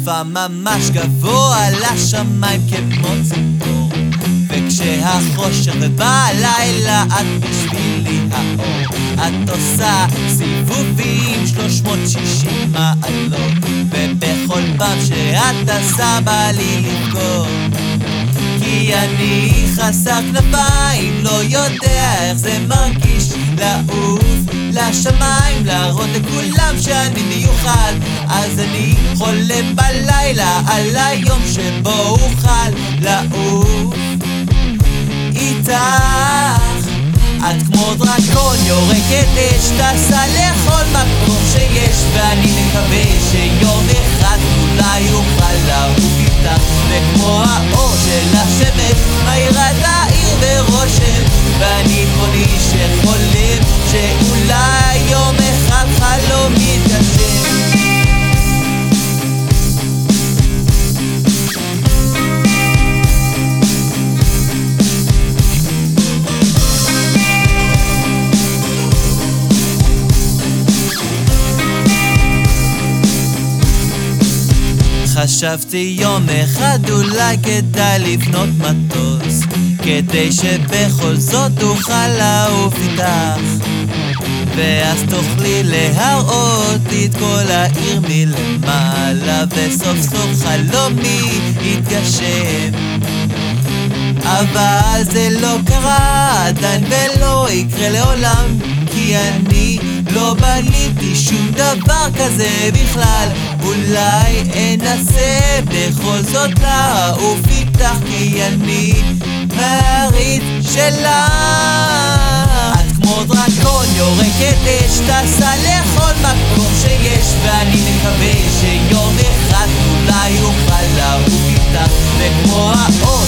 עפה ממש גבוה לשמיים כמו ציפור, וכשהחושך ובא הלילה את בשבילי האור. את עושה סיבובים 360 מעלות, ובכל פעם שאת עשה בא לי לבכות, כי אני חסר כנפיים, לא יודע איך זה מרגיש לעוף לשמיים, להראות לכולם שאני מיוחד. אז אני חולם בלילה על היום שבו אוכל לעוף איתך. את כמו דרקון יורקת אש, טסה לכל מקום שיש, ואני מקווה שיום אחד אולי אוכל לעוף איתך. וכמו האור של השמש מאירה את העיר ברושם, ואני חולי שחולם שאולי יום אחד חלום יתגשם. חשבתי יום אחד אולי כדאי לבנות מטוס, כדי שבכל זאת אוכל לעוף איתך, ואז תוכלי להראות לי את כל העיר מלמעלה, וסוף סוף חלומי יתגשם. אבל זה לא קרה עדיין ולא יקרה לעולם, כי אני לא בניתי שום דבר כזה בכלל. אולי אנסה בכל זאת לעוף איתך, כי אני מעריץ שלה. את כמו דרקון יורקת אש, טסה לכל מקום שיש, ואני מקווה שיום אחד אולי אוכל לעוף איתך. וכמו האור